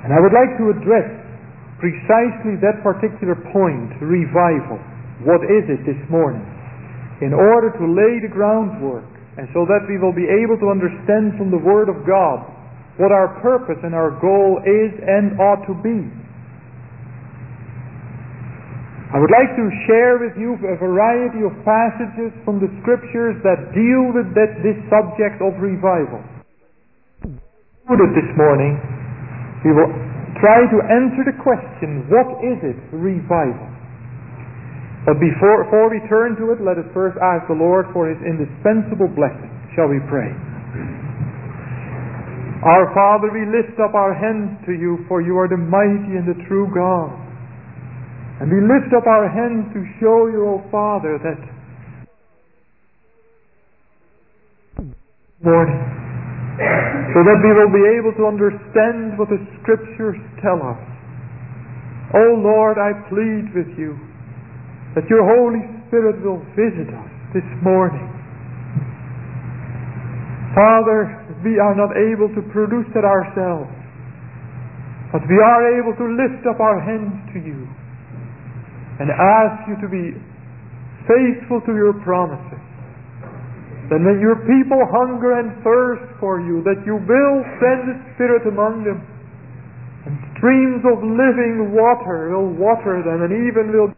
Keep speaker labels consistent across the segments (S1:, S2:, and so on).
S1: And I would like to address precisely that particular point, revival. What is it this morning? In order to lay the groundwork, and so that we will be able to understand from the Word of God what our purpose and our goal is and ought to be. I would like to share with you a variety of passages from the Scriptures that deal with this subject of revival. This morning, we will try to answer the question, what is it, revival? But before we turn to it, let us first ask the Lord for His indispensable blessing. Shall we pray? Our Father, we lift up our hands to you, for you are the mighty and the true God. And we lift up our hands to show you, O Father, that morning, so that we will be able to understand what the Scriptures tell us. O Lord, I plead with you that your Holy Spirit will visit us this morning. Father, we are not able to produce it ourselves, but we are able to lift up our hands to you and ask you to be faithful to your promises. That when your people hunger and thirst for you, that you will send the Spirit among them, and streams of living water will water them, and even will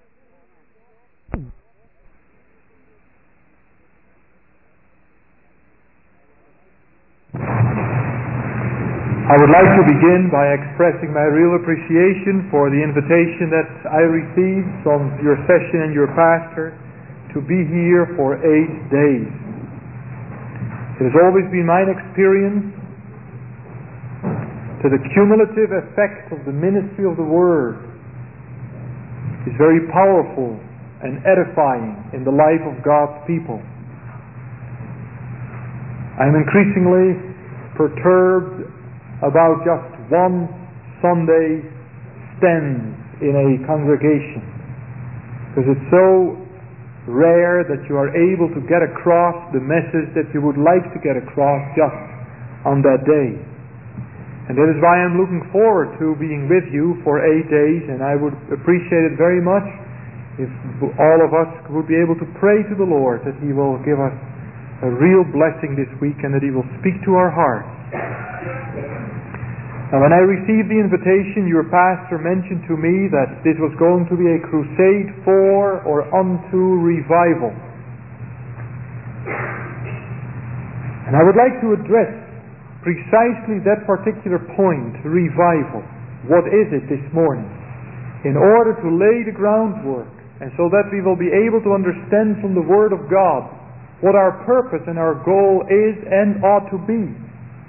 S1: I would like to begin by expressing my real appreciation for the invitation that I received from your session and your pastor to be here for 8 days. It has always been my experience that the cumulative effect of the ministry of the Word is very powerful and edifying in the life of God's people. I am increasingly perturbed about just one Sunday stand in a congregation, because it's so rare that you are able to get across the message that you would like to get across just on that day. And that is why I'm looking forward to being with you for 8 days, and I would appreciate it very much if all of us would be able to pray to the Lord that He will give us a real blessing this week and that He will speak to our hearts. Now, when I received the invitation, your pastor mentioned to me that this was going to be a crusade for or unto revival. And I would like to address precisely that particular point, revival. What is it this morning? In order to lay the groundwork, and so that we will be able to understand from the Word of God what our purpose and our goal is and ought to be.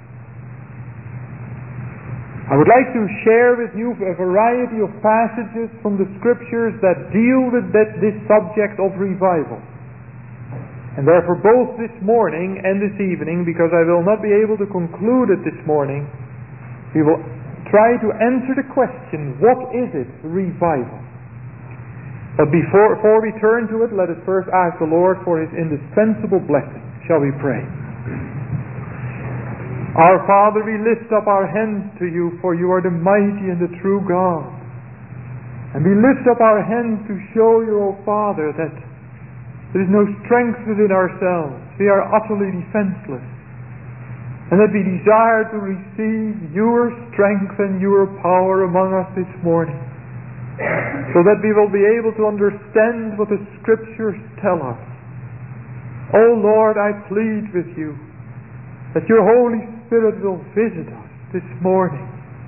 S1: I would like to share with you a variety of passages from the Scriptures that deal with this subject of revival. And therefore both this morning and this evening, because I will not be able to conclude it this morning, we will try to answer the question, what is it, revival? But before we turn to it, let us first ask the Lord for His indispensable blessing. Shall we pray? Our Father, we lift up our hands to you, for you are the mighty and the true God. And we lift up our hands to show you, O Father, that there is no strength within ourselves. We are utterly defenseless. And that we desire to receive your strength and your power among us this morning, so that we will be able to understand what the Scriptures tell us. O Lord, I plead with you that your Holy Spirit will visit us this morning.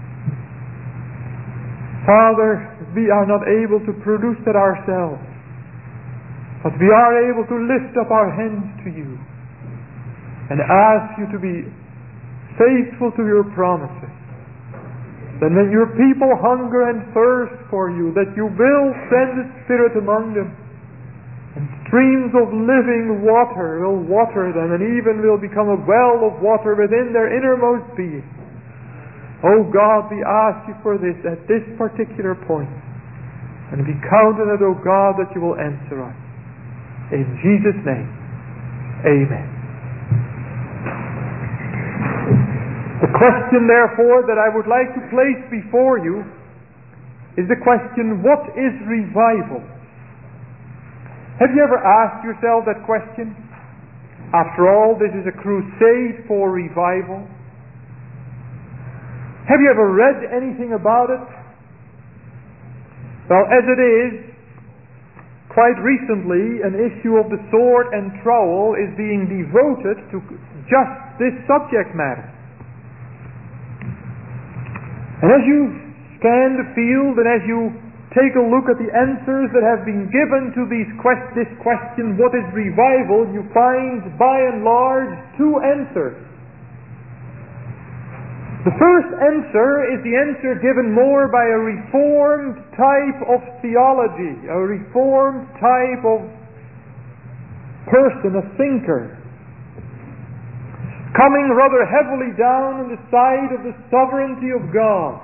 S1: Father, we are not able to produce it ourselves, but we are able to lift up our hands to you and ask you to be faithful to your promises. That when your people hunger and thirst for you, that you will send the Spirit among them, and streams of living water will water them, and even will become a well of water within their innermost being. Oh God, we ask you for this at this particular point. And we count on it, oh God, that you will answer us. In Jesus' name, amen. The The question, therefore, that I would like to place before you is the question, what is revival? Have you ever asked yourself that question? After all, this is a crusade for revival. Have you ever read anything about it? Well, as it is, quite recently, an issue of the Sword and Trowel is being devoted to just this subject matter. And as you scan the field and as you take a look at the answers that have been given to this question, what is revival, you find by and large two answers. The first answer is the answer given more by a reformed type of theology, a reformed type of person, a thinker, coming rather heavily down on the side of the sovereignty of God,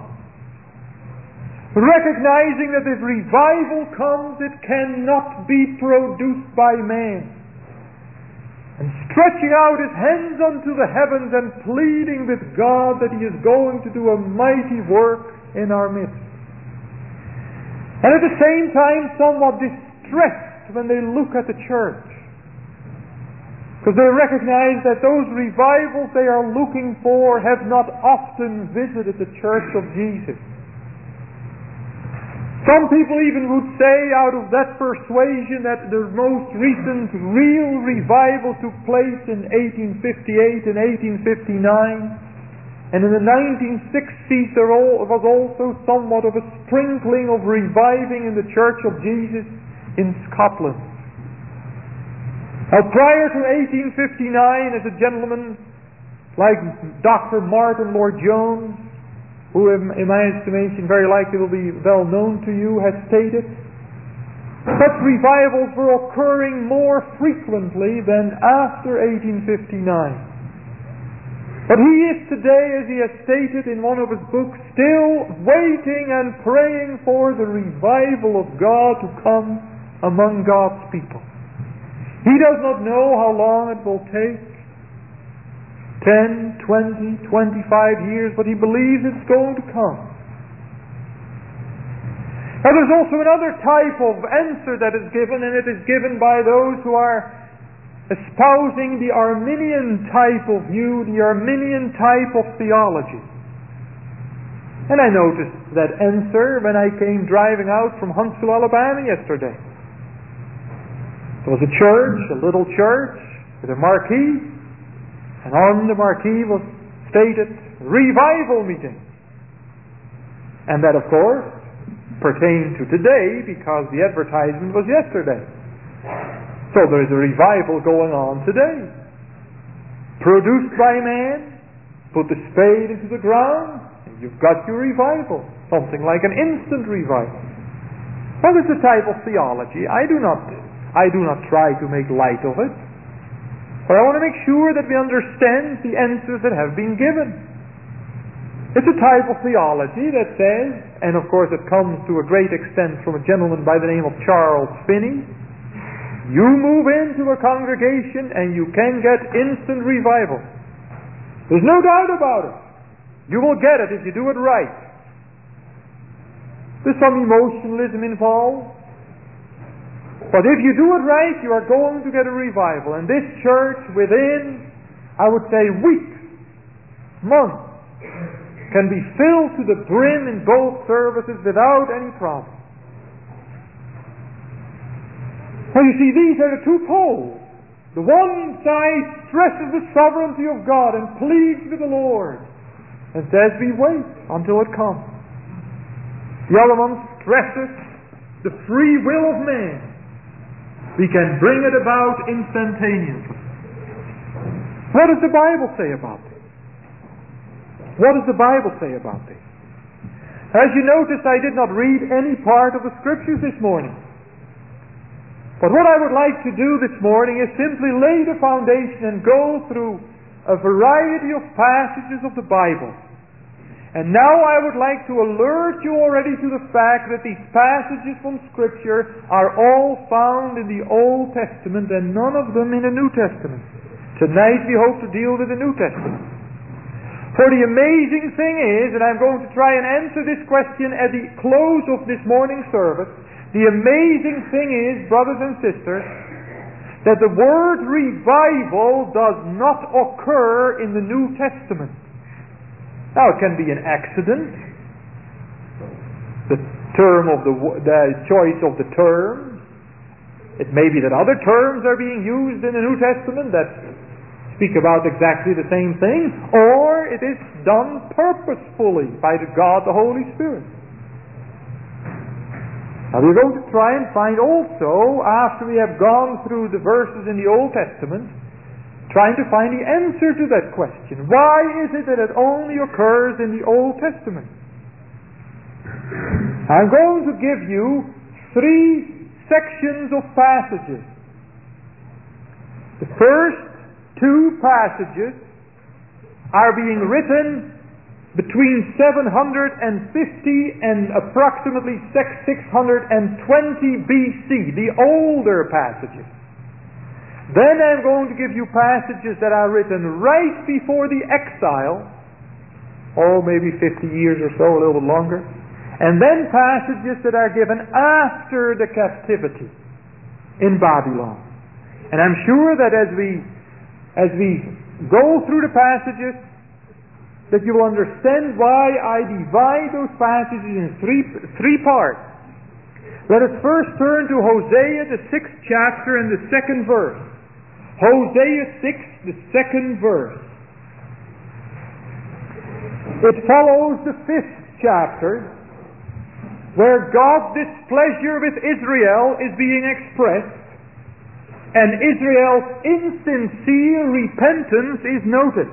S1: recognizing that if revival comes, it cannot be produced by man, and stretching out his hands unto the heavens and pleading with God that He is going to do a mighty work in our midst. And at the same time somewhat distressed when they look at the church, because they recognize that those revivals they are looking for have not often visited the church of Jesus. Some people even would say, out of that persuasion, that the most recent real revival took place in 1858 and 1859. And in the 1960s there was also somewhat of a sprinkling of reviving in the Church of Jesus in Scotland. Now, prior to 1859, as a gentleman like Dr. Martin Lloyd-Jones, who in my estimation very likely will be well known to you, has stated, such revivals were occurring more frequently than after 1859. But he is today, as he has stated in one of his books, still waiting and praying for the revival of God to come among God's people. He does not know how long it will take, 10, 20, 25 years, but he believes it's going to come. Now there's also another type of answer that is given, and it is given by those who are espousing the Arminian type of view, the Arminian type of theology. And I noticed that answer when I came driving out from Huntsville, Alabama yesterday. There was a church, a little church, with a marquee, and on the marquee was stated, revival meeting. And that, of course, pertained to today because the advertisement was yesterday. So there is a revival going on today. Produced by man, put the spade into the ground, and you've got your revival. Something like an instant revival. Well, it's a type of theology. I do not try to make light of it. But I want to make sure that we understand the answers that have been given. It's a type of theology that says, and of course it comes to a great extent from a gentleman by the name of Charles Finney, you move into a congregation and you can get instant revival. There's no doubt about it. You will get it if you do it right. There's some emotionalism involved. But if you do it right, you are going to get a revival. And this church, within, I would say, weeks, months, can be filled to the brim in both services without any problem. Well, you see, these are the two poles. The one side stresses the sovereignty of God and pleads with the Lord and says, we wait until it comes. The other one stresses the free will of man. We can bring it about instantaneously. What does the Bible say about this? What does the Bible say about this? As you notice, I did not read any part of the Scriptures this morning. But what I would like to do this morning is simply lay the foundation and go through a variety of passages of the Bible. And now I would like to alert you already to the fact that these passages from Scripture are all found in the Old Testament and none of them in the New Testament. Tonight we hope to deal with the New Testament. For the amazing thing is, and I'm going to try and answer this question at the close of this morning's service, the amazing thing is, brothers and sisters, that the word revival does not occur in the New Testament. Now, it can be an accident, the choice of the terms. It may be that other terms are being used in the New Testament that speak about exactly the same thing, or it is done purposefully by God the Holy Spirit. Now we're going to try and find also, after we have gone through the verses in the Old Testament, trying to find the answer to that question. Why is it that it only occurs in the Old Testament? I'm going to give you 3 sections of passages. The first 2 passages are being written between 750 and approximately 620 BC, the older passages. Then I'm going to give you passages that are written right before the exile, maybe 50 years or so, a little bit longer. And then passages that are given after the captivity in Babylon. And I'm sure that as we go through the passages, that you will understand why I divide those passages in three parts. Let us first turn to Hosea, the 6th chapter and the 2nd verse. Hosea 6, the 2nd verse. It follows the 5th chapter, where God's displeasure with Israel is being expressed, and Israel's insincere repentance is noted.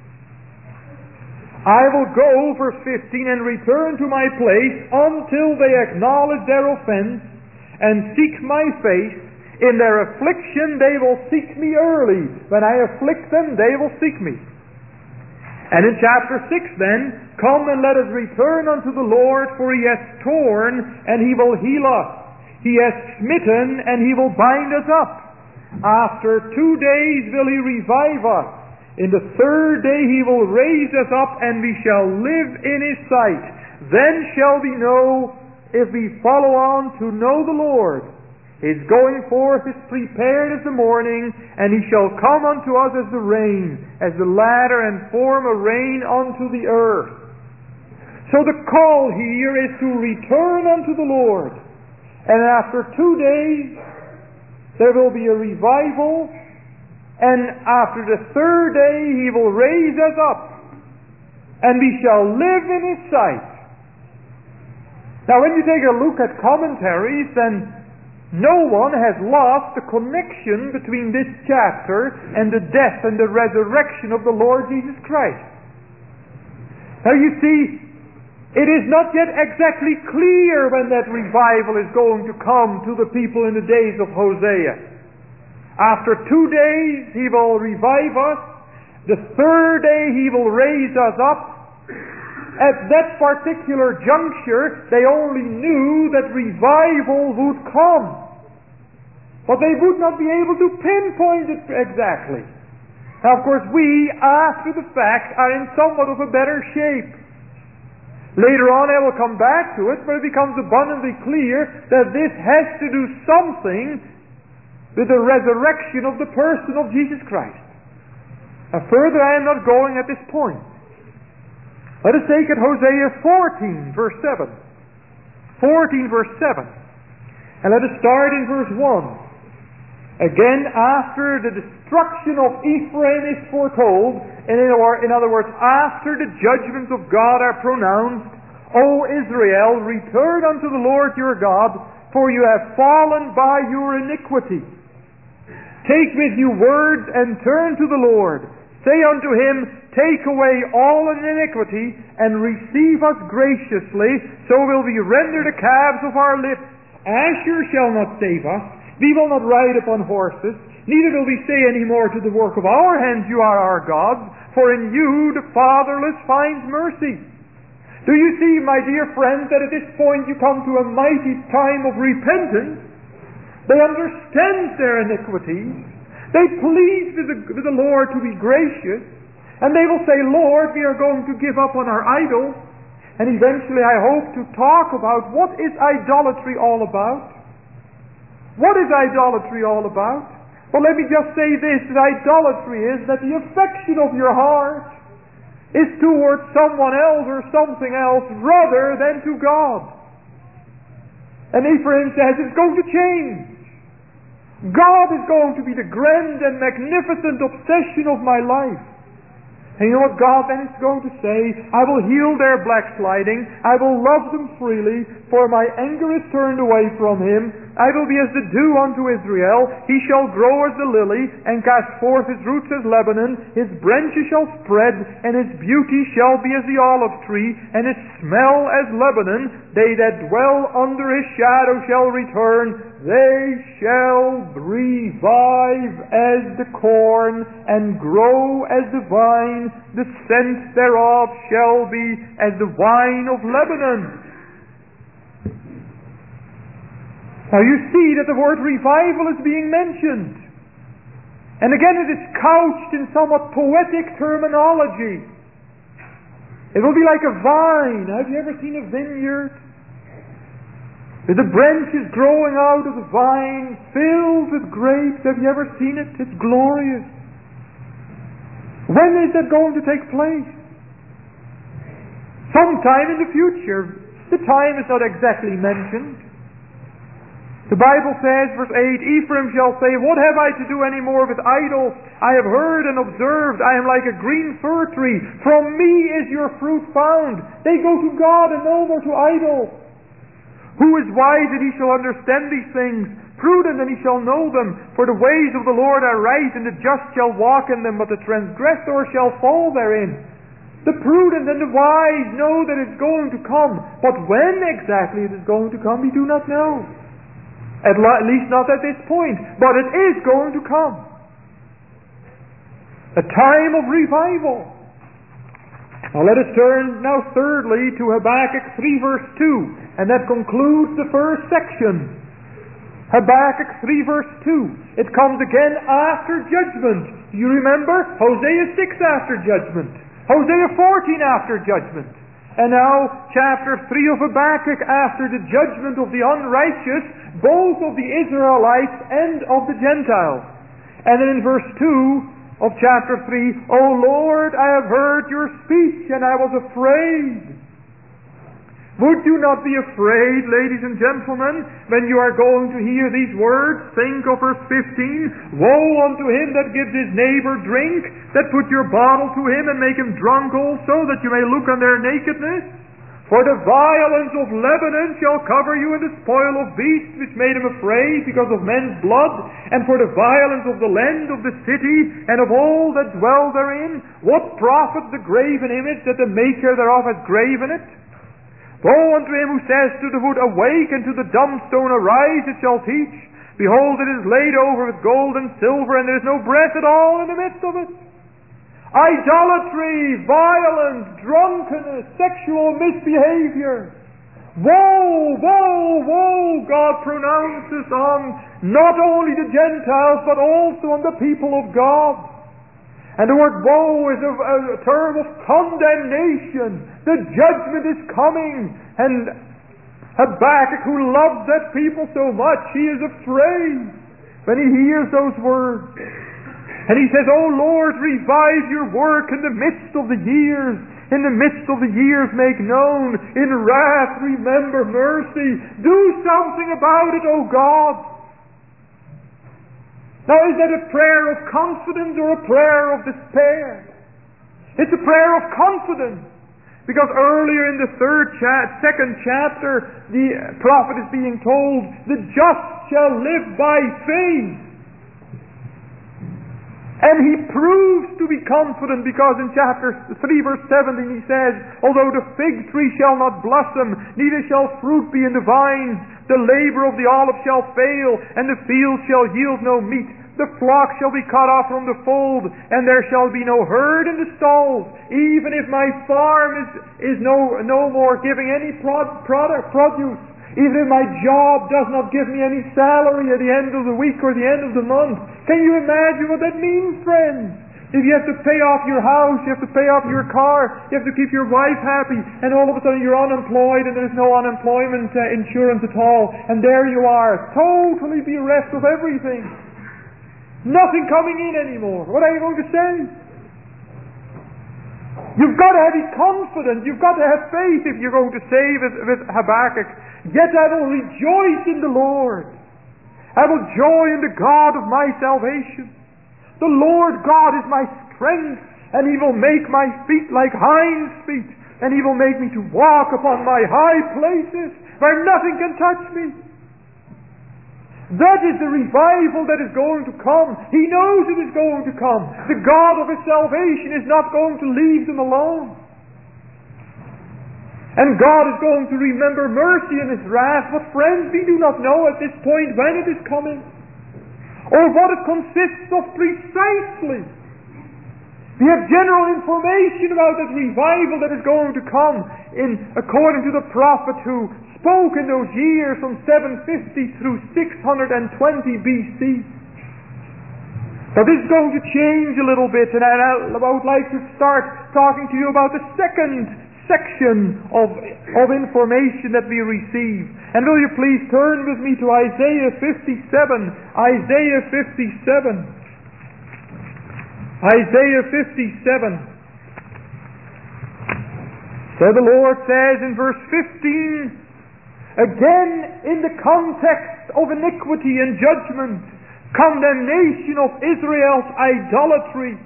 S1: I will go, verse 15, and return to my place until they acknowledge their offense and seek my face. In their affliction they will seek me early. When I afflict them, they will seek me. And in chapter 6 then, come and let us return unto the Lord, for he has torn and he will heal us. He has smitten and he will bind us up. After 2 days will he revive us. In the 3rd day he will raise us up, and we shall live in his sight. Then shall we know, if we follow on to know the Lord. His going forth is prepared as the morning, and he shall come unto us as the rain, as the latter, and form a rain unto the earth. So the call here is to return unto the Lord. And after 2 days, there will be a revival, and after the 3rd day he will raise us up, and we shall live in his sight. Now when you take a look at commentaries, then no one has lost the connection between this chapter and the death and the resurrection of the Lord Jesus Christ. Now you see, it is not yet exactly clear when that revival is going to come to the people in the days of Hosea. After 2 days he will revive us. The 3rd day he will raise us up. At that particular juncture, they only knew that revival would come. But they would not be able to pinpoint it exactly. Now, of course, we, after the fact, are in somewhat of a better shape. Later on I will come back to it, but it becomes abundantly clear that this has to do something with the resurrection of the person of Jesus Christ. Now further I am not going at this point. Let us take it Hosea 14 verse 7. 14 verse 7. And let us start in verse 1. Again, after the destruction of Ephraim is foretold, in other words, after the judgments of God are pronounced, O Israel, return unto the Lord your God, for you have fallen by your iniquity. Take with you words and turn to the Lord. Say unto him, take away all iniquity and receive us graciously, so will we render the calves of our lips. Asher shall not save us. We will not ride upon horses. Neither will we say any more to the work of our hands, you are our gods, for in you the fatherless finds mercy. Do you see, my dear friends, that at this point you come to a mighty time of repentance? They understand their iniquities. They plead with the Lord to be gracious. And they will say, Lord, we are going to give up on our idols. And eventually I hope to talk about what is idolatry all about. What is idolatry all about? Well, let me just say this, that idolatry is that the affection of your heart is towards someone else or something else rather than to God. And Ephraim says it's going to change. God is going to be the grand and magnificent obsession of my life. And you know what God then is going to say? I will heal their backsliding. I will love them freely, for my anger is turned away from him. I will be as the dew unto Israel. He shall grow as the lily, and cast forth his roots as Lebanon. His branches shall spread, and his beauty shall be as the olive tree, and his smell as Lebanon. They that dwell under his shadow shall return. They shall revive as the corn, and grow as the vine. The scent thereof shall be as the wine of Lebanon. Now you see that the word revival is being mentioned. And again it is couched in somewhat poetic terminology. It will be like a vine. Have you ever seen a vineyard? With the branches growing out of the vine, filled with grapes. Have you ever seen it? It's glorious. When is that going to take place? Sometime in the future. The time is not exactly mentioned. The Bible says, verse 8, Ephraim shall say, what have I to do any more with idols? I have heard and observed, I am like a green fir tree. From me is your fruit found. They go to God and no more to idols. Who is wise that he shall understand these things? Prudent and he shall know them. For the ways of the Lord are right, and the just shall walk in them, but the transgressor shall fall therein. The prudent and the wise know that it's going to come, but when exactly it is going to come, we do not know. At least not at this point. But it is going to come. A time of revival. Now let us turn now thirdly to Habakkuk 3 verse 2. And that concludes the first section. Habakkuk 3 verse 2. It comes again after judgment. Do you remember? Hosea 6 after judgment. Hosea 14 after judgment. And now chapter 3 of Habakkuk after the judgment of the unrighteous, both of the Israelites and of the Gentiles. And then in verse 2 of chapter 3, O Lord, I have heard your speech, and I was afraid. Would you not be afraid, ladies and gentlemen, when you are going to hear these words? Think of verse 15. Woe unto him that gives his neighbor drink, that put your bottle to him and make him drunk also, that you may look on their nakedness. For the violence of Lebanon shall cover you, and the spoil of beasts which made him afraid because of men's blood, and for the violence of the land of the city, and of all that dwell therein. What profit the graven image that the maker thereof hath graven it? Woe unto him who says to the wood, Awake, and to the dumb stone, Arise, it shall teach. Behold, it is laid over with gold and silver, and there is no breath at all in the midst of it. Idolatry, violence, drunkenness, sexual misbehavior. Woe, woe, woe, God pronounces on not only the Gentiles, but also on the people of God. And the word woe is a term of condemnation. The judgment is coming. And Habakkuk, who loves that people so much, he is afraid when he hears those words. And he says, O Lord, revive your work in the midst of the years. In the midst of the years make known. In wrath remember mercy. Do something about it, O God. Now, is that a prayer of confidence or a prayer of despair? It's a prayer of confidence. Because earlier in the second chapter, the prophet is being told, the just shall live by faith. And he proves to be confident because in chapter 3 verse 17 he says, Although the fig tree shall not blossom, neither shall fruit be in the vines, the labor of the olive shall fail, and the field shall yield no meat. The flock shall be cut off from the fold, and there shall be no herd in the stalls. Even if my farm is no more giving any produce, even if my job does not give me any salary at the end of the week or the end of the month. Can you imagine what that means, friends? If you have to pay off your house, you have to pay off your car, you have to keep your wife happy, and all of a sudden you're unemployed and there's no unemployment insurance at all, and there you are, totally bereft of everything. Nothing coming in anymore. What are you going to say? You've got to have confidence, you've got to have faith if you're going to say with Habakkuk, yet I will rejoice in the Lord. I will joy in the God of my salvation. The Lord God is my strength, and He will make my feet like hinds' feet, and He will make me to walk upon my high places, where nothing can touch me. That is the revival that is going to come. He knows it is going to come. The God of His salvation is not going to leave them alone. And God is going to remember mercy in His wrath. But friends, we do not know at this point when it is coming, or what it consists of precisely. We have general information about that revival that is going to come according to the prophet who spoke in those years from 750 through 620 BC. Now this is going to change a little bit, and I would like to start talking to you about the second section of information that we receive. And will you please turn with me to Isaiah 57. Isaiah 57. Isaiah 57. So the Lord says in verse 15, again in the context of iniquity and judgment, condemnation of Israel's idolatry.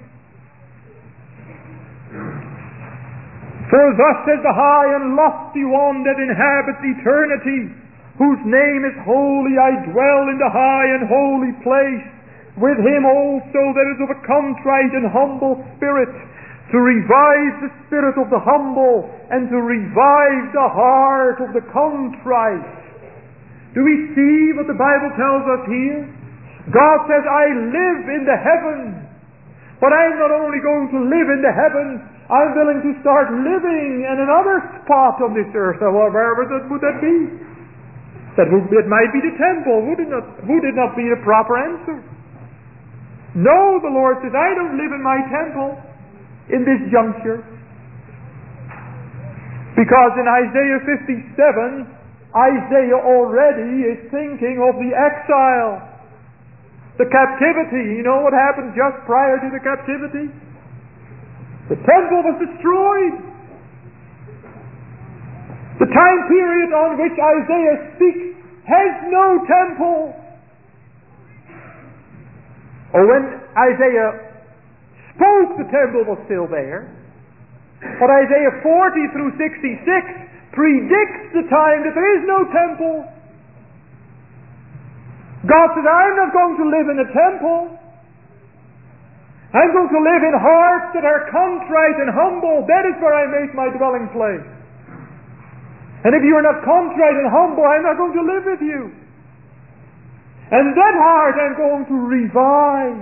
S1: For thus says the high and lofty one that inhabits eternity, whose name is holy, I dwell in the high and holy place, with him also that is of a contrite and humble spirit, to revive the spirit of the humble, and to revive the heart of the contrite. Do we see what the Bible tells us here? God says, I live in the heavens, but I'm not only going to live in the heavens, I'm willing to start living in another spot on this earth. Wherever would that be? It might be the temple. Would it not be the proper answer? No, the Lord says, I don't live in my temple in this juncture. Because in Isaiah 57, Isaiah already is thinking of the exile, the captivity. You know what happened just prior to the captivity? The temple was destroyed. The time period on which Isaiah speaks has no temple. Or when Isaiah spoke, the temple was still there. But Isaiah 40 through 66 predicts the time that there is no temple. God says, I'm not going to live in a temple. I'm going to live in hearts that are contrite and humble. That is where I make my dwelling place. And if you are not contrite and humble, I'm not going to live with you. And that heart I'm going to revive.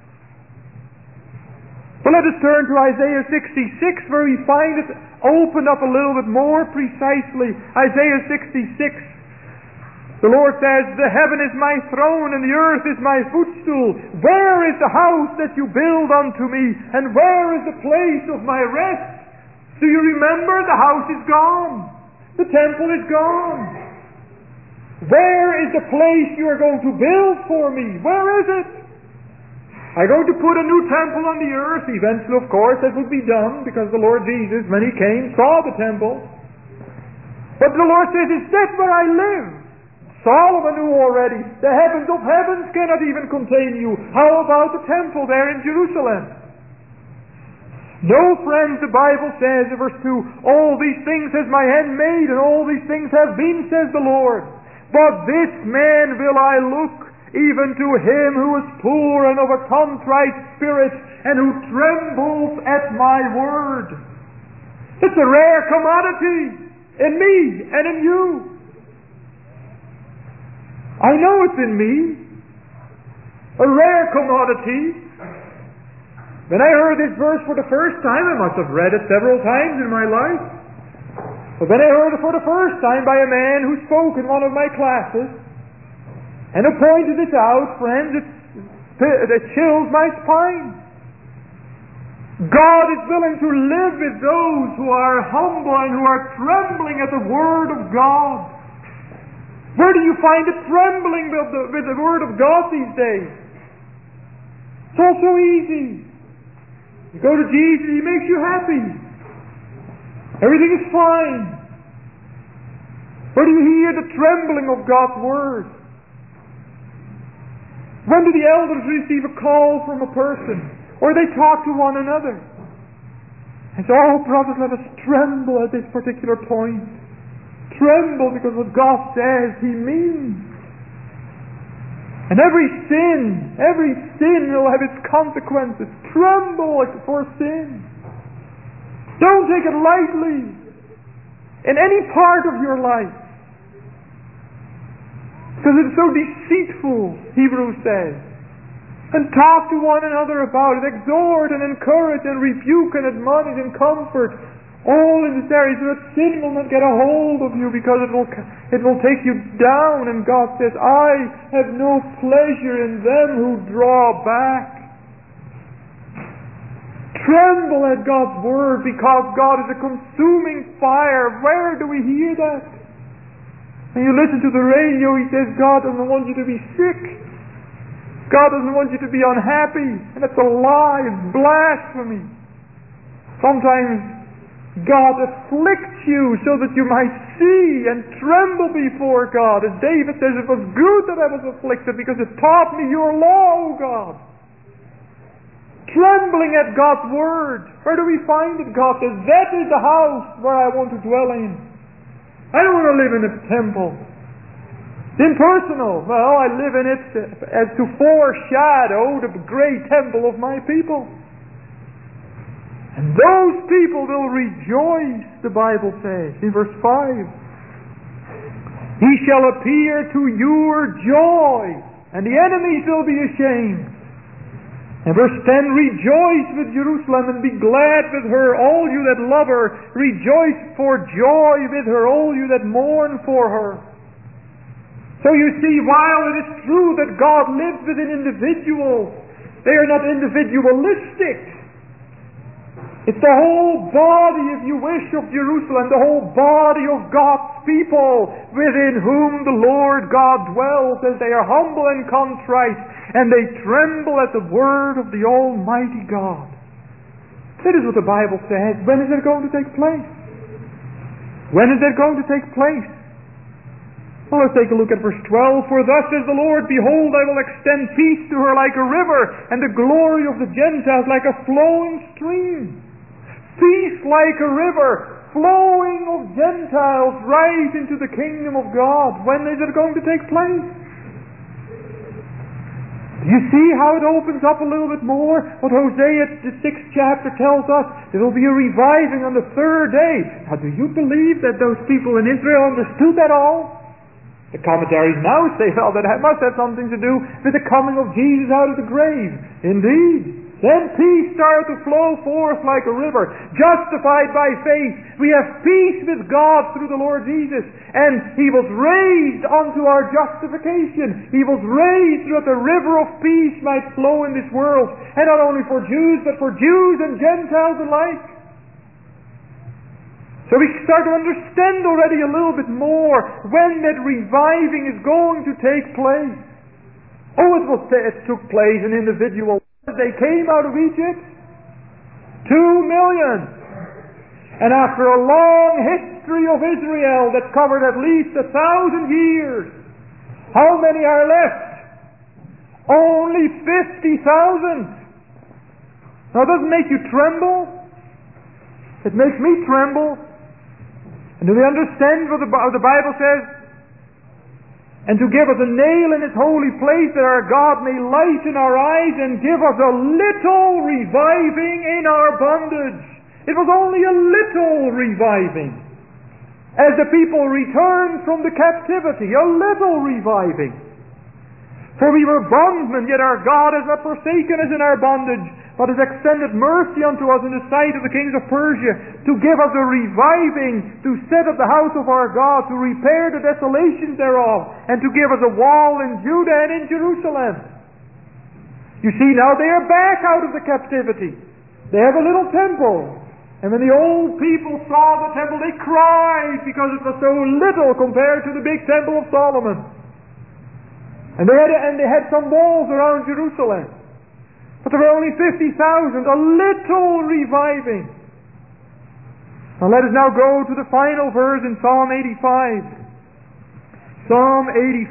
S1: Well, let us turn to Isaiah 66, where we find it opened up a little bit more precisely. Isaiah 66. The Lord says, the heaven is my throne and the earth is my footstool. Where is the house that you build unto me? And where is the place of my rest? Do you remember? The house is gone. The temple is gone. Where is the place you are going to build for me? Where is it? I'm going to put a new temple on the earth. Eventually, of course, that would be done, because the Lord Jesus, when He came, saw the temple. But the Lord says, is that where I live? Solomon knew already, the heavens of heavens cannot even contain you. How about the temple there in Jerusalem? No, friends, the Bible says in verse 2, all these things has my hand made, and all these things have been, says the Lord. But this man will I look, even to him who is poor and of a contrite spirit, and who trembles at my word. It's a rare commodity in me and in you. I know it's in me, a rare commodity. When I heard this verse for the first time, I must have read it several times in my life. But when I heard it for the first time by a man who spoke in one of my classes, and who pointed it out, friends, it chills my spine. God is willing to live with those who are humble and who are trembling at the Word of God. Where do you find a trembling with the Word of God these days? It's all so easy. You go to Jesus, He makes you happy. Everything is fine. Where do you hear the trembling of God's Word? When do the elders receive a call from a person? Or they talk to one another? And so, oh brothers, let us tremble at this particular point. Tremble because what God says He means. And every sin will have its consequences. Tremble for sin. Don't take it lightly in any part of your life. Because it's so deceitful, Hebrews says. And talk to one another about it. Exhort and encourage and rebuke and admonish and comfort. All in this area so that sin will not get a hold of you, because it will take you down. And God says, I have no pleasure in them who draw back. Tremble at God's Word, because God is a consuming fire. Where do we hear that? When you listen to the radio, He says God doesn't want you to be sick. God doesn't want you to be unhappy. And that's a lie. It's blasphemy. Sometimes God afflicts you so that you might see and tremble before God. As David says, it was good that I was afflicted because it taught me your law, O God. Trembling at God's Word. Where do we find it? God says, that is the house where I want to dwell in. I don't want to live in a temple. Impersonal. Well, I live in it as to foreshadow the great temple of my people. And those people will rejoice, the Bible says in verse 5. He shall appear to your joy, and the enemies will be ashamed. And verse 10, rejoice with Jerusalem and be glad with her, all you that love her. Rejoice for joy with her, all you that mourn for her. So you see, while it is true that God lives within individuals, they are not individualistic. It's the whole body, if you wish, of Jerusalem, the whole body of God's people, within whom the Lord God dwells, as they are humble and contrite, and they tremble at the word of the Almighty God. That is what the Bible says. When is it going to take place? When is it going to take place? Well, let's take a look at verse 12. For thus says the Lord, behold, I will extend peace to her like a river, and the glory of the Gentiles like a flowing stream. Peace like a river, flowing of Gentiles right into the kingdom of God. When is it going to take place? Do you see how it opens up a little bit more? What Hosea, the 6th chapter, tells us, there will be a reviving on the 3rd day. Now, do you believe that those people in Israel understood that all? The commentaries now say, well, that must have something to do with the coming of Jesus out of the grave. Indeed. Then peace started to flow forth like a river. Justified by faith, we have peace with God through the Lord Jesus. And He was raised unto our justification. He was raised so that the river of peace might flow in this world. And not only for Jews, but for Jews and Gentiles alike. So we start to understand already a little bit more when that reviving is going to take place. Oh, it took place in individuals. They came out of Egypt, 2 million. And after a long history of Israel that covered at least 1,000 years, how many are left? Only 50,000. Now, does it make you tremble? It makes me tremble. And do we understand what the Bible says? And to give us a nail in His holy place, that our God may lighten our eyes and give us a little reviving in our bondage. It was only a little reviving. As the people returned from the captivity, a little reviving. For we were bondmen, yet our God has not forsaken us in our bondage, but has extended mercy unto us in the sight of the kings of Persia, to give us a reviving, to set up the house of our God, to repair the desolations thereof, and to give us a wall in Judah and in Jerusalem. You see, now they are back out of the captivity. They have a little temple. And when the old people saw the temple, they cried because it was so little compared to the big temple of Solomon. And they had some walls around Jerusalem. But there were only 50,000, a little reviving. Now let us now go to the final verse in Psalm 85. Psalm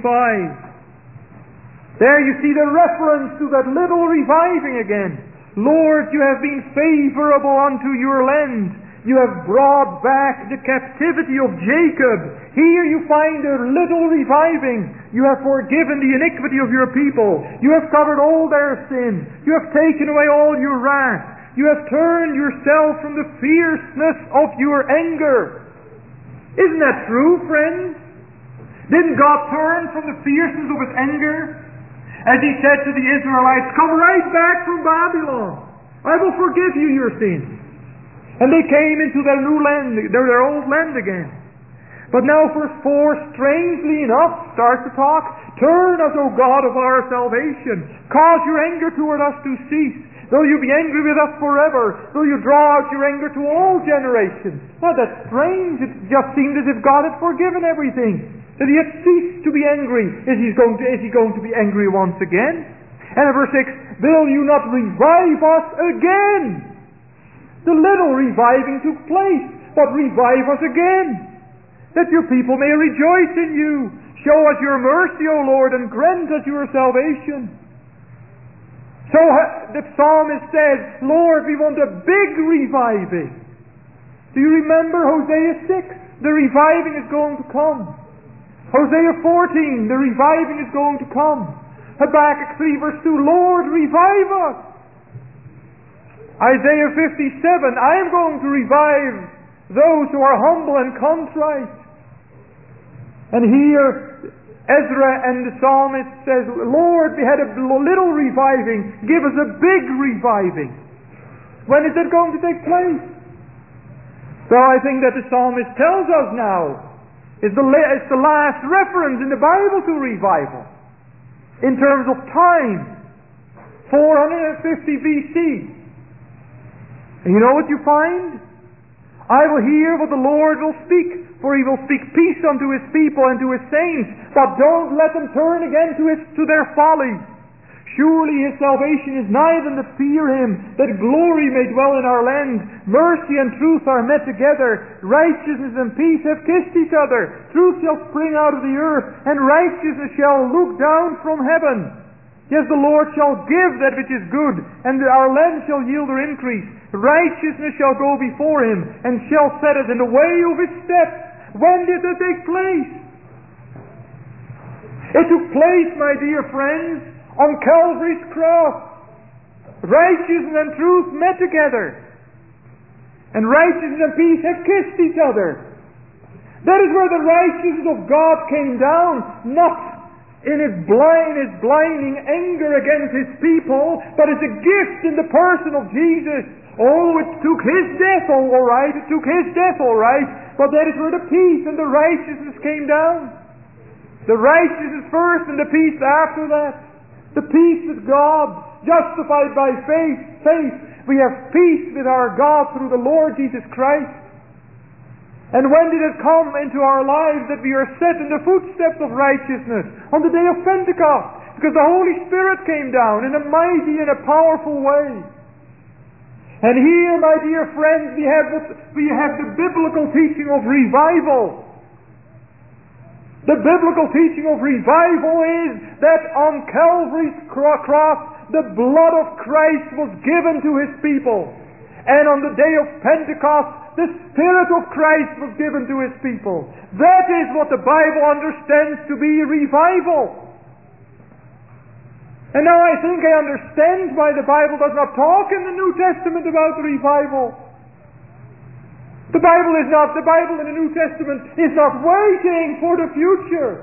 S1: 85. There you see the reference to that little reviving again. Lord, you have been favorable unto your land. You have brought back the captivity of Jacob. Here you find a little reviving. You have forgiven the iniquity of your people. You have covered all their sin. You have taken away all your wrath. You have turned yourself from the fierceness of your anger. Isn't that true, friends? Didn't God turn from the fierceness of his anger? As he said to the Israelites, come right back from Babylon. I will forgive you your sins. And they came into their new land, their old land again. But now verse 4, strangely enough, starts to talk. Turn us, O God of our salvation. Cause your anger toward us to cease. Though you be angry with us forever, though you draw out your anger to all generations. Now that's strange. It just seemed as if God had forgiven everything. That he had ceased to be angry. Is he going to be angry once again? And in verse 6, will you not revive us again? The little reviving took place, but revive us again, that your people may rejoice in you. Show us your mercy, O Lord, and grant us your salvation. So the psalmist says, Lord, we want a big reviving. Do you remember Hosea 6? The reviving is going to come. Hosea 14, the reviving is going to come. Habakkuk 3 verse 2, Lord, revive us. Isaiah 57, I am going to revive those who are humble and contrite. And here, Ezra and the psalmist says, Lord, we had a little reviving, give us a big reviving. When is it going to take place? So I think that the psalmist tells us now, it's the last reference in the Bible to revival. In terms of time, 450 BC. And you know what you find? I will hear what the Lord will speak, for he will speak peace unto his people and to his saints, but don't let them turn again to their folly. Surely his salvation is nigh them that fear him, that glory may dwell in our land. Mercy and truth are met together. Righteousness and peace have kissed each other. Truth shall spring out of the earth, and righteousness shall look down from heaven. Yes, the Lord shall give that which is good, and our land shall yield her increase. Righteousness shall go before him, and shall set us in the way of his steps. When did that take place? It took place, my dear friends, on Calvary's cross. Righteousness and truth met together. And righteousness and peace have kissed each other. That is where the righteousness of God came down, not in his blinding anger against his people, but as a gift in the person of Jesus. Oh, it took his death, all right. It took his death, all right. But that is where the peace and the righteousness came down. The righteousness first and the peace after that. The peace with God, justified by faith. We have peace with our God through the Lord Jesus Christ. And when did it come into our lives that we are set in the footsteps of righteousness? On the day of Pentecost. Because the Holy Spirit came down in a mighty and a powerful way. And here, my dear friends, we have the biblical teaching of revival. The biblical teaching of revival is that on Calvary's cross, the blood of Christ was given to his people. And on the day of Pentecost, the Spirit of Christ was given to his people. That is what the Bible understands to be revival. And now I think I understand why the Bible does not talk in the New Testament about revival. The Bible in the New Testament is not waiting for the future.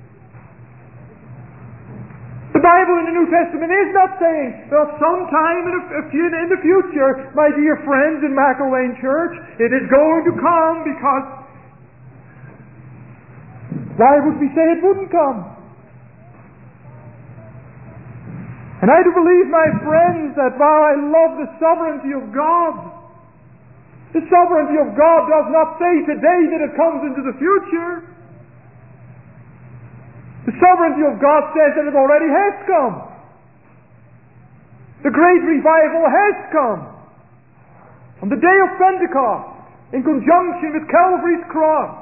S1: The Bible in the New Testament is not saying, well, sometime in the future, my dear friends in McElwain Church, it is going to come because... Why would we say it wouldn't come? And I do believe, my friends, that while I love the sovereignty of God, the sovereignty of God does not say today that it comes into the future. The sovereignty of God says that it already has come. The great revival has come. On the day of Pentecost, in conjunction with Calvary's cross.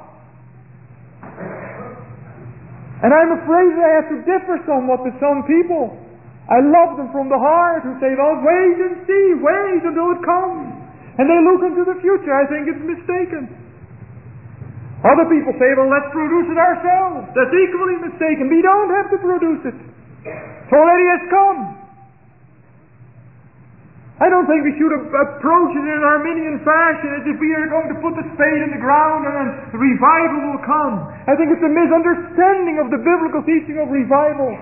S1: And I'm afraid that I have to differ somewhat with some people. I love them from the heart who say, well, wait and see, wait until it comes. And they look into the future. I think it's mistaken. Other people say, well, let's produce it ourselves. That's equally mistaken. We don't have to produce it. It already has come. I don't think we should approach it in an Arminian fashion as if we are going to put the spade in the ground and then revival will come. I think it's a misunderstanding of the biblical teaching of revival.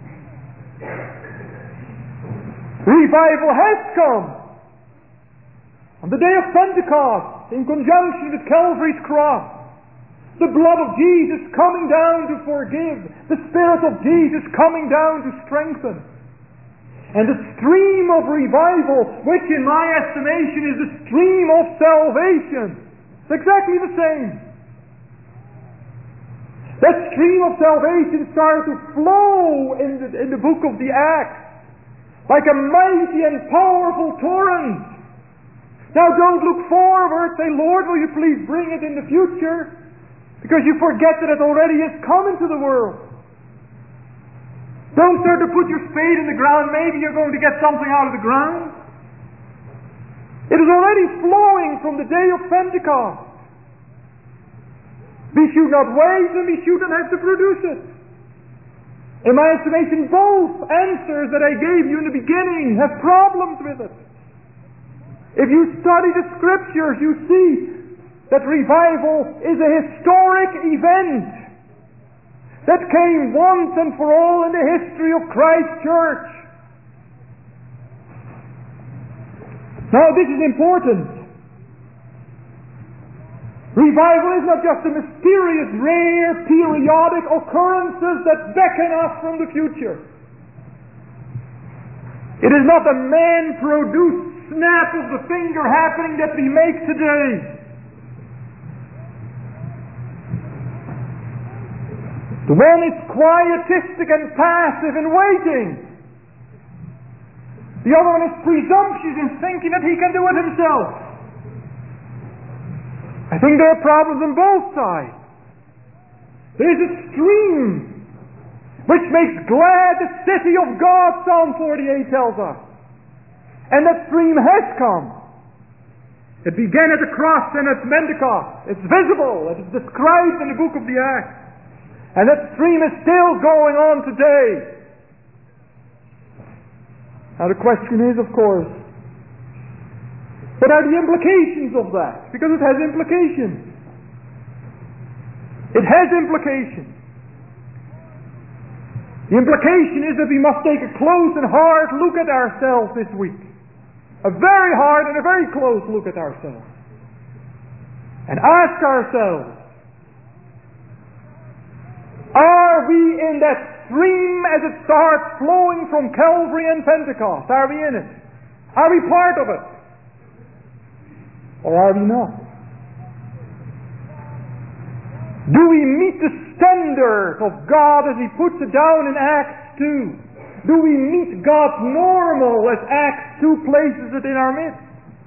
S1: Revival has come. On the day of Pentecost, in conjunction with Calvary's cross, the blood of Jesus coming down to forgive, the Spirit of Jesus coming down to strengthen. And the stream of revival, which in my estimation is the stream of salvation, it's exactly the same. That stream of salvation started to flow in the book of the Acts, like a mighty and powerful torrent. Now don't look forward, say, Lord, will you please bring it in the future? Because you forget that it already has come into the world. Don't start to put your spade in the ground, maybe you're going to get something out of the ground. It is already flowing from the day of Pentecost. We should not wait and we shouldn't have to produce it. In my estimation, both answers that I gave you in the beginning have problems with it. If you study the Scriptures, you see that revival is a historic event that came once and for all in the history of Christ's church. Now, this is important. Revival is not just a mysterious, rare, periodic occurrences that beckon us from the future. It is not a man-produced snap of the finger happening that we make today. The one is quietistic and passive and waiting. The other one is presumptuous in thinking that he can do it himself. I think there are problems on both sides. There is a stream which makes glad the city of God, Psalm 48 tells us. And that stream has come. It began at the cross and at Pentecost. It's visible. It is described in the book of the Acts. And that stream is still going on today. Now the question is, of course, what are the implications of that? Because it has implications. It has implications. The implication is that we must take a close and hard look at ourselves this week. A very hard and a very close look at ourselves. And ask ourselves, are we in that stream as it starts flowing from Calvary and Pentecost? Are we in it? Are we part of it? Or are we not? Do we meet the standard of God as He puts it down in Acts 2? Do we meet God's normal as Acts 2 places it in our midst?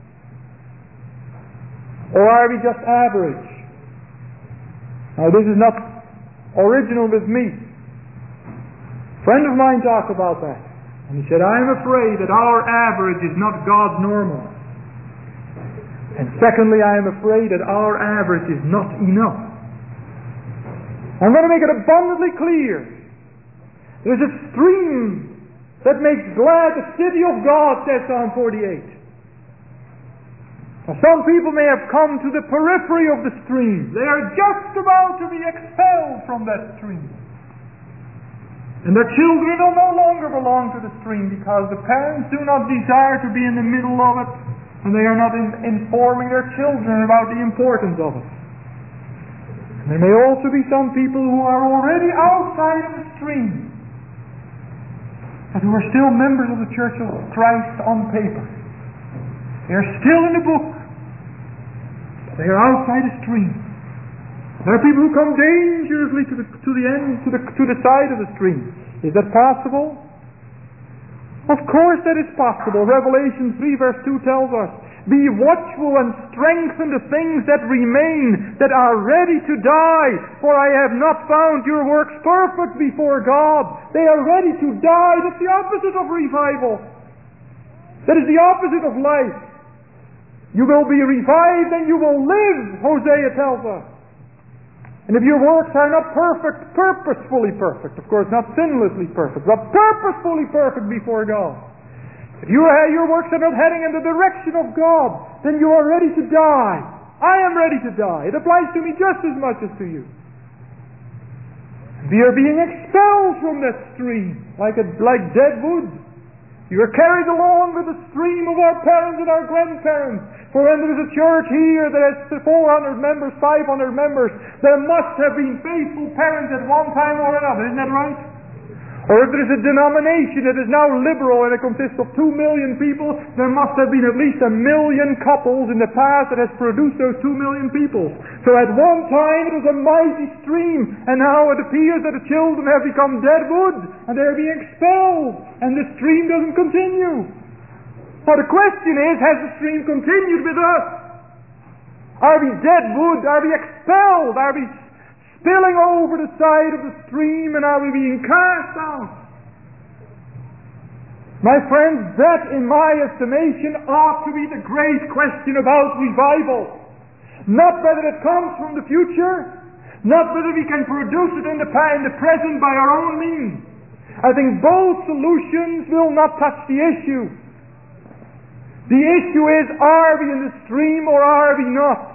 S1: Or are we just average? Now this is not original with me. A friend of mine talked about that. And he said, I'm afraid that our average is not God's normal. And secondly, I am afraid that our average is not enough. I'm going to make it abundantly clear. There's a stream that makes glad the city of God, says Psalm 48. Now, some people may have come to the periphery of the stream. They are just about to be expelled from that stream. And their children will no longer belong to the stream because the parents do not desire to be in the middle of it. And they are not informing their children about the importance of it. And there may also be some people who are already outside of the stream. and who are still members of the Church of Christ on paper. They are still in the book, but they are outside the stream. There are people who come dangerously to the side of the stream. Is that possible? Of course that is possible. Revelation 3 verse 2 tells us, "Be watchful and strengthen the things that remain, that are ready to die, for I have not found your works perfect before God." They are ready to die. That's the opposite of revival. That is the opposite of life. You will be revived and you will live, Hosea tells us. And if your works are not perfect, purposefully perfect, of course not sinlessly perfect, but purposefully perfect before God, if your works are not heading in the direction of God, then you are ready to die. I am ready to die. It applies to me just as much as to you. We are being expelled from that stream like dead wood. You are carried along with the stream of our parents and our grandparents. For when there is a church here that has 400 members, 500 members, there must have been faithful parents at one time or another. Isn't that right? Or if there is a denomination that is now liberal and it consists of 2 million people, there must have been at least 1 million couples in the past that has produced those 2 million people. So at one time it was a mighty stream, and now it appears that the children have become dead wood, and they are being expelled, and the stream doesn't continue. Now the question is, has the stream continued with us? Are we dead wood? Are we expelled? Are we spilling over the side of the stream, and are we being cast out? My friends, that in my estimation ought to be the great question about revival. Not whether it comes from the future, not whether we can produce it in the present by our own means. I think both solutions will not touch the issue. The issue is, are we in the stream or are we not?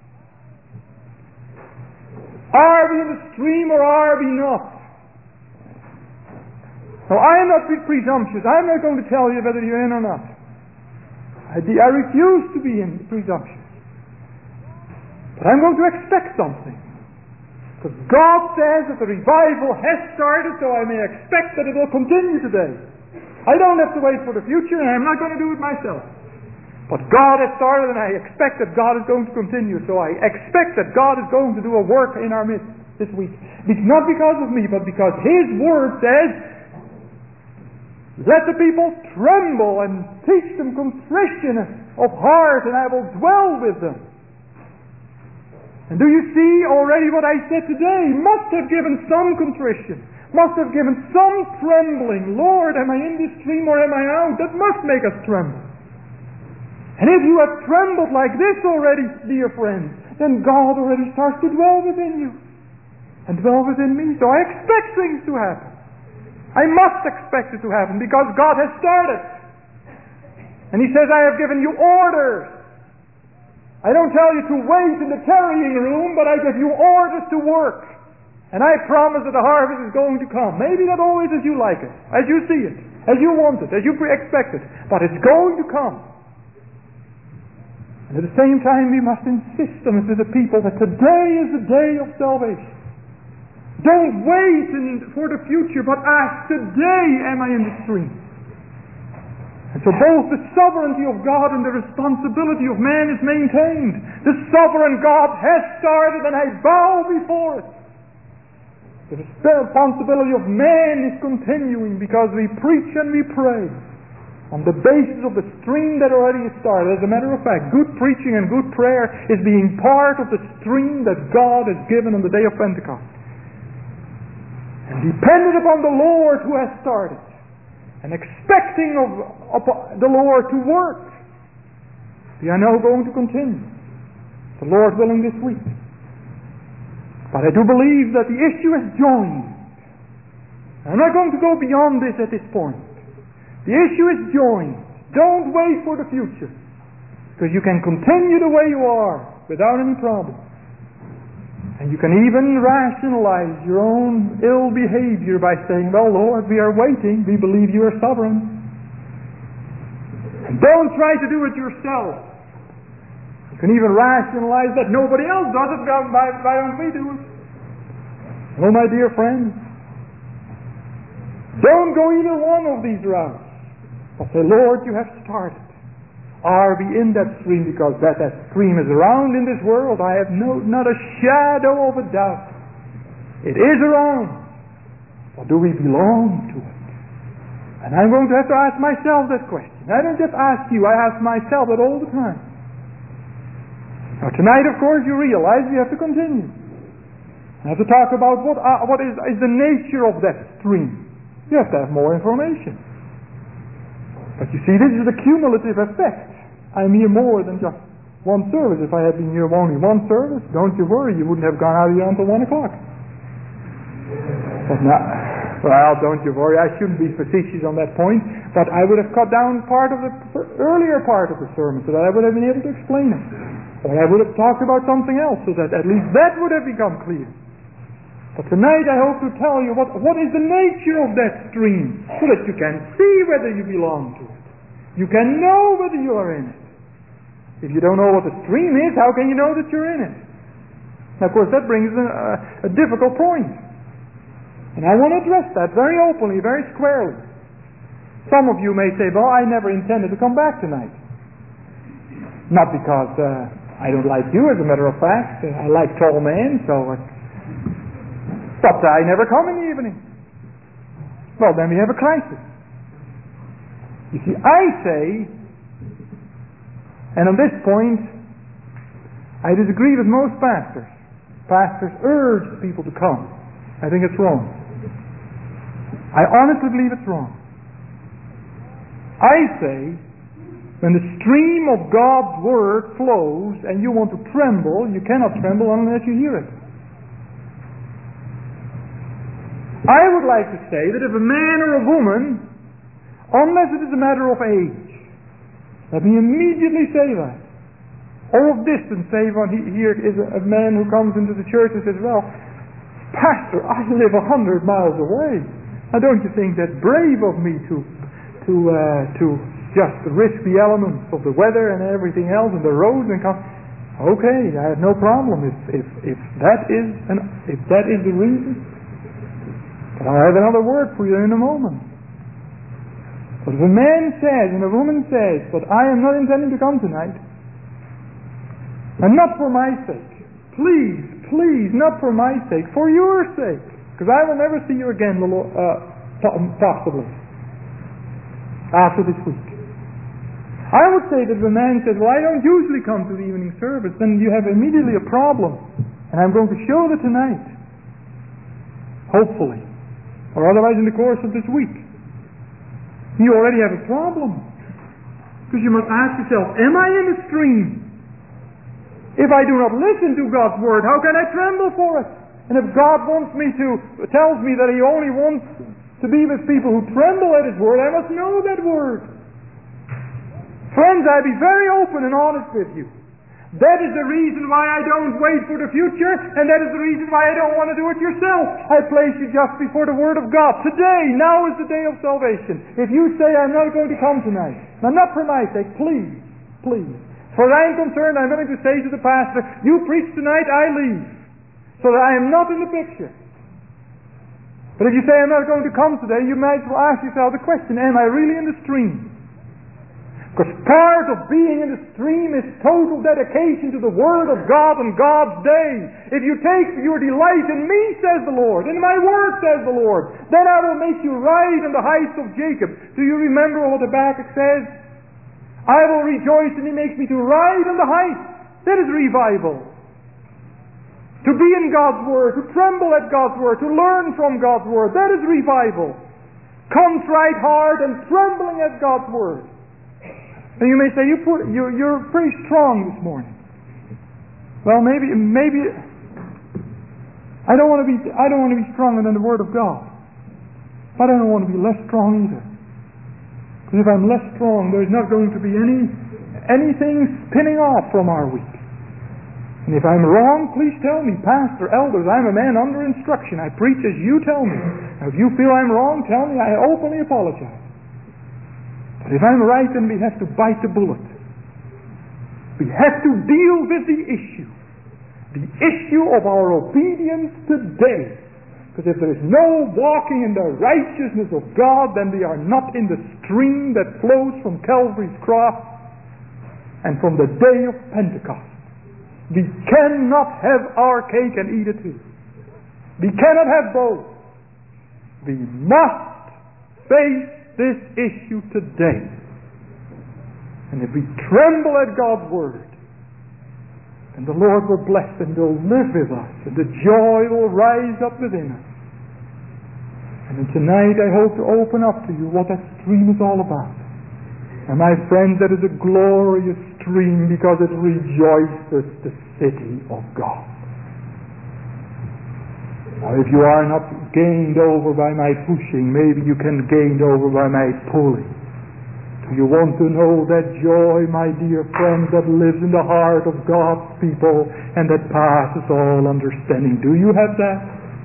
S1: Are we in the stream or are we not? Now I am not presumptuous. I am not going to tell you whether you're in or not. I refuse to be presumptuous. But I'm going to expect something. Because God says that the revival has started, so I may expect that it will continue today. I don't have to wait for the future, and I'm not going to do it myself. But God has started, and I expect that God is going to continue. So I expect that God is going to do a work in our midst this week. Not because of me, but because His Word says, "Let the people tremble and teach them contrition of heart, and I will dwell with them." And do you see already what I said today? Must have given some contrition. Must have given some trembling. Lord, am I in this stream or am I out? That must make us tremble. And if you have trembled like this already, dear friends, then God already starts to dwell within you and dwell within me. So I expect things to happen. I must expect it to happen because God has started. And He says, "I have given you orders." I don't tell you to wait in the tarrying room, but I give you orders to work. And I promise that the harvest is going to come. Maybe not always as you like it, as you see it, as you want it, as you expect it, but it's going to come. And at the same time, we must insist on it with the people that today is the day of salvation. Don't wait for the future, but ask, today am I in the stream? And so both the sovereignty of God and the responsibility of man is maintained. The sovereign God has started, and I bow before it. The responsibility of man is continuing because we preach and we pray on the basis of the stream that already is started. As a matter of fact, good preaching and good prayer is being part of the stream that God has given on the day of Pentecost. And dependent upon the Lord who has started, and expecting of the Lord to work, we are now going to continue, the Lord willing, this week. But I do believe that the issue is joined. I'm not going to go beyond this at this point. The issue is joined. Don't wait for the future, because you can continue the way you are without any problem. And you can even rationalize your own ill behavior by saying, "Well, Lord, we are waiting. We believe you are sovereign." And don't try to do it yourself. You can even rationalize that nobody else does it. Why don't we do it? Oh, my dear friends, Don't go either one of these routes. But say, Lord, you have started. Are we in that stream? Because that stream is around in this world. I have not a shadow of a doubt. It is around. But do we belong to it? And I'm going to have to ask myself that question. I don't just ask you, I ask myself that all the time. Now tonight, of course, you realize we have to continue. I have to talk about what is the nature of that stream. You have to have more information. But you see, this is a cumulative effect. I'm here more than just one service. If I had been here only one service, don't you worry, you wouldn't have gone out here until 1 o'clock. But now, well, don't you worry, I shouldn't be facetious on that point, but I would have cut down part of the earlier part of the sermon so that I would have been able to explain it. Or I would have talked about something else so that at least that would have become clear. But tonight I hope to tell you what is the nature of that stream, so that you can see whether you belong to it. You can know whether you are in it. If you don't know what the stream is, how can you know that you're in it? Now, of course, that brings a difficult point. And I want to address that very openly, very squarely. Some of you may say, well, I never intended to come back tonight. Not because I don't like you, as a matter of fact. I like tall men, so... but I never come in the evening. Well, then we have a crisis. You see, I say, and on this point, I disagree with most pastors. Pastors urge people to come. I think it's wrong. I honestly believe it's wrong. I say, when the stream of God's Word flows and you want to tremble, you cannot tremble unless you hear it. I would like to say that if a man or a woman, unless it is a matter of age, let me immediately say that, or of distance, say when here is a man who comes into the church and says, well, Pastor, I live 100 miles away. Now don't you think that's brave of me to just risk the elements of the weather and everything else and the roads and come? Okay, I have no problem if that is the reason. But I have another word for you in a moment. But if a man says and a woman says, but I am not intending to come tonight, and not for my sake, please, not for my sake, for your sake, because I will never see you again, possibly, after this week. I would say that if a man says, well, I don't usually come to the evening service, then you have immediately a problem. And I'm going to show that tonight. Hopefully. Or otherwise in the course of this week. You already have a problem. Because you must ask yourself, am I in the stream? If I do not listen to God's Word, how can I tremble for it? And if God tells me that He only wants to be with people who tremble at His Word, I must know that Word. Friends, I'll be very open and honest with you. That is the reason why I don't wait for the future, and that is the reason why I don't want to do it yourself. I place you just before the Word of God. Today, now is the day of salvation. If you say, I'm not going to come tonight, now not for my sake, please. For I am concerned, I'm willing to say to the pastor, you preach tonight, I leave. So that I am not in the picture. But if you say, I'm not going to come today, you might as well ask yourself the question, am I really in the stream? Because part of being in the stream is total dedication to the Word of God on God's day. If you take your delight in me, says the Lord, in my Word, says the Lord, then I will make you ride on the heights of Jacob. Do you remember what Habakkuk says? I will rejoice and He makes me to ride on the heights. That is revival. To be in God's Word, to tremble at God's Word, to learn from God's Word, that is revival. Contrite heart and trembling at God's Word. And you may say, you're pretty strong this morning. Well, maybe I don't want to be stronger than the Word of God. But I don't want to be less strong either. Because if I'm less strong, there's not going to be anything spinning off from our week. And if I'm wrong, please tell me. Pastor, elders, I'm a man under instruction. I preach as you tell me. Now, if you feel I'm wrong, tell me. I openly apologize. But if I'm right, then we have to bite the bullet. We have to deal with the issue. The issue of our obedience today. Because if there is no walking in the righteousness of God, then we are not in the stream that flows from Calvary's cross and from the day of Pentecost. We cannot have our cake and eat it too. We cannot have both. We must face this issue today. And if we tremble at God's word, then the Lord will bless and will live with us, and the joy will rise up within us. And tonight I hope to open up to you what that stream is all about. And my friends, that is a glorious stream because it rejoices the city of God. Now if you are not gained over by my pushing, maybe you can gain over by my pulling. You want to know that joy, my dear friend, that lives in the heart of God's people and that passes all understanding. Do you have that?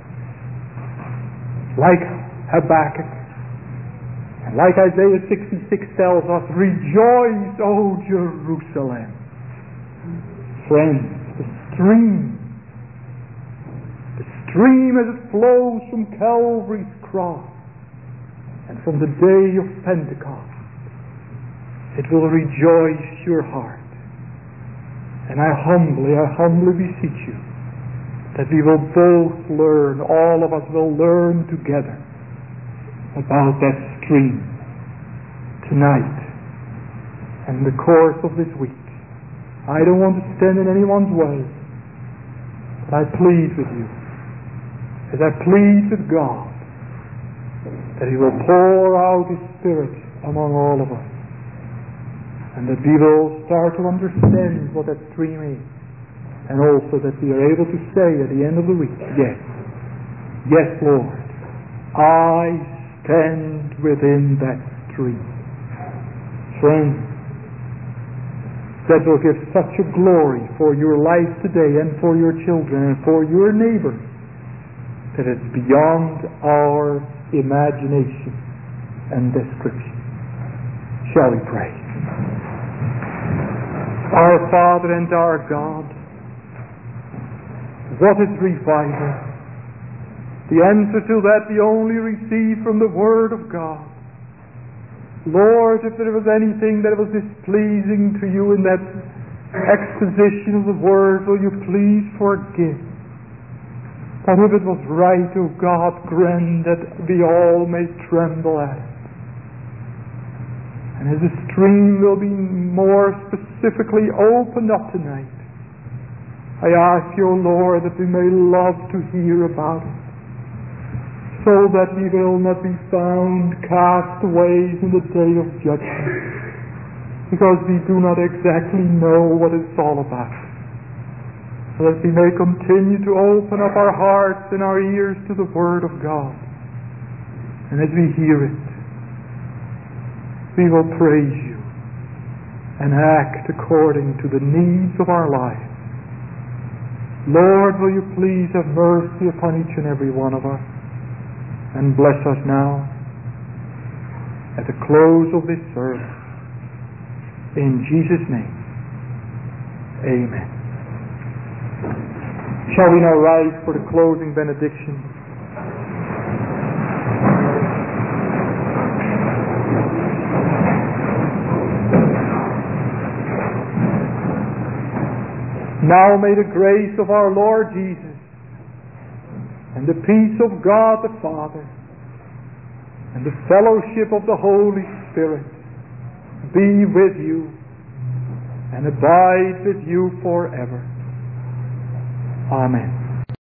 S1: Like Habakkuk and like Isaiah 66 tells us, rejoice, O Jerusalem. Friends, the stream as it flows from Calvary's cross and from the day of Pentecost, it will rejoice your heart. And I humbly beseech you that we will both learn, all of us will learn together about that stream tonight and in the course of this week. I don't want to stand in anyone's way, but I plead with you, as I plead with God, that He will pour out His Spirit among all of us. And that we will start to understand what that stream is. And also that we are able to say at the end of the week, yes, Lord, I stand within that stream. Friends, that will give such a glory for your life today and for your children and for your neighbors that it's beyond our imagination and description. Shall we pray? Our Father and our God, what is revival? The answer to that we only receive from the Word of God. Lord, if there was anything that was displeasing to you in that exposition of the Word, will you please forgive? But if it was right, O God, grant that we all may tremble at it. And as the stream will be more specifically opened up tonight, I ask you, O Lord, that we may love to hear about it, so that we will not be found castaways in the day of judgment, because we do not exactly know what it's all about. So that we may continue to open up our hearts and our ears to the Word of God. And as we hear it, we will praise you and act according to the needs of our lives. Lord, will you please have mercy upon each and every one of us and bless us now at the close of this service. In Jesus' name, amen. Shall we now rise for the closing benediction? Now may the grace of our Lord Jesus and the peace of God the Father and the fellowship of the Holy Spirit be with you and abide with you forever. Amen.